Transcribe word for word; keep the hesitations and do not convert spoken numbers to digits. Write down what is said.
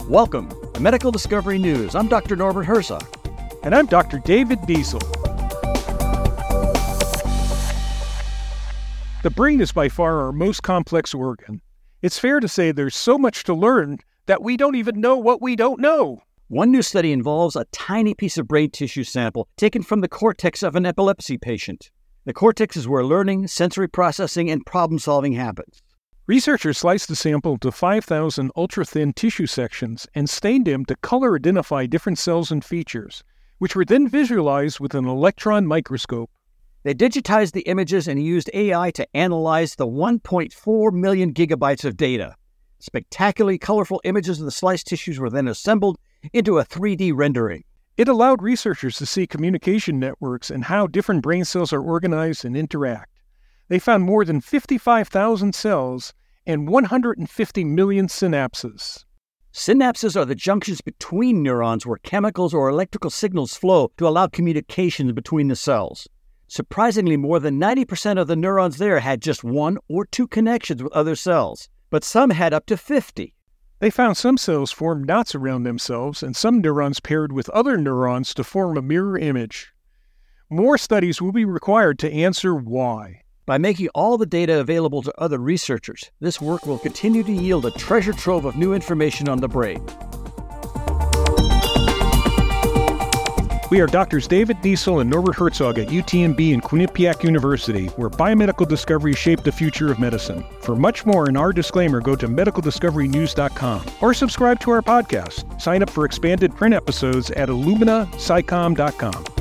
Welcome to Medical Discovery News. I'm Doctor Norbert Herzog. And I'm Doctor David Diesel. The brain is by far our most complex organ. It's fair to say there's so much to learn that we don't even know what we don't know. One new study involves a tiny piece of brain tissue sample taken from the cortex of an epilepsy patient. The cortex is where learning, sensory processing, and problem-solving happens. Researchers sliced the sample into five thousand ultra-thin tissue sections and stained them to color identify different cells and features, which were then visualized with an electron microscope. They digitized the images and used A I to analyze the one point four million gigabytes of data. Spectacularly colorful images of the sliced tissues were then assembled into a three D rendering. It allowed researchers to see communication networks and how different brain cells are organized and interact. They found more than fifty-five thousand cells and one hundred fifty million synapses. Synapses are the junctions between neurons where chemicals or electrical signals flow to allow communication between the cells. Surprisingly, more than ninety percent of the neurons there had just one or two connections with other cells, but some had up to fifty. They found some cells formed knots around themselves and some neurons paired with other neurons to form a mirror image. More studies will be required to answer why. By making all the data available to other researchers, this work will continue to yield a treasure trove of new information on the brain. We are Doctors David Diesel and Norbert Herzog at U T M B and Quinnipiac University, where biomedical discoveries shape the future of medicine. For much more in our disclaimer, go to medical discovery news dot com or subscribe to our podcast. Sign up for expanded print episodes at illumina sci com dot com.